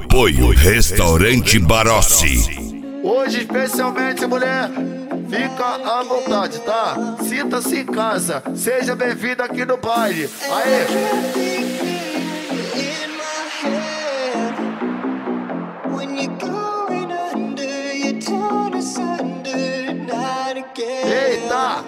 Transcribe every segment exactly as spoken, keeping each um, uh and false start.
Apoio Restaurante Barossi. Hoje especialmente mulher, fica à vontade, tá? Sinta-se em casa, seja bem-vindo aqui no baile. Aê! Eita!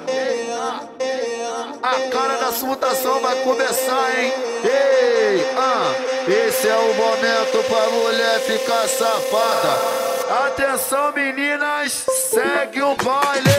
A cara da sutação vai começar, hein? Ei, ah, esse é o momento pra mulher ficar safada. Atenção, meninas, segue o baile.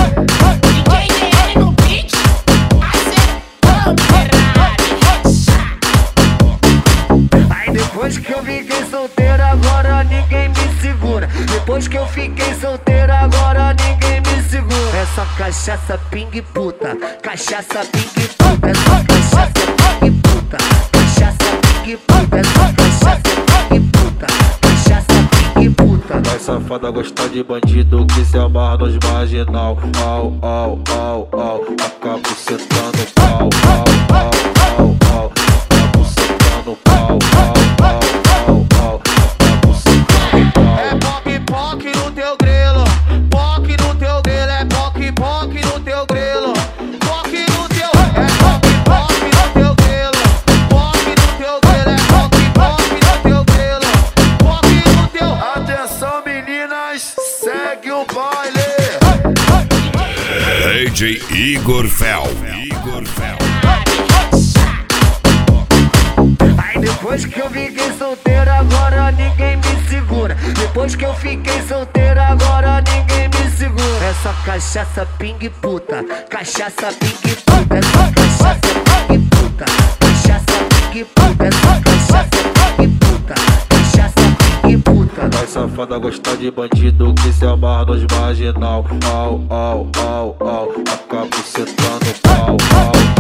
Aí depois que eu fiquei solteira, agora ninguém me segura. Depois que eu fiquei solteira, agora ninguém me segura. É só cachaça, pingue puta, cachaça, pingue puta, é só cachaça, pingue puta, cachaça, pingue puta, é só cachaça, pingue puta, cachaça, pingue puta. Vai safada gostar de bandido que se amarra nos marginal. Au, au, au, au, acabo sentando pau, au, au, au, au, acabo sentando pau, au, au, au, au, acabo sentando pau. É poc, poc no teu grelo, poc no teu grelo, é poc, poc no teu grelo, poc no teu, é poc, poc no teu grelo, poc no teu grelo, é poc, poc no teu grelo, poc no teu. Atenção, meninas, segue o baile. D J Igor Fel. Igor Fel. Aí depois que eu fiquei solteira, agora ninguém me segura. Depois que eu fiquei solteira, agora ninguém me segura. É só cachaça, pingue puta, cachaça, pingue puta, é só cachaça, pingue puta, cachaça, pingue puta, é só cachaça, pingue puta, cachaça, pingue puta. Vai safada gostar de bandido que se amarra nos marginal. Au, au, au, au, acabo sentando pau, au.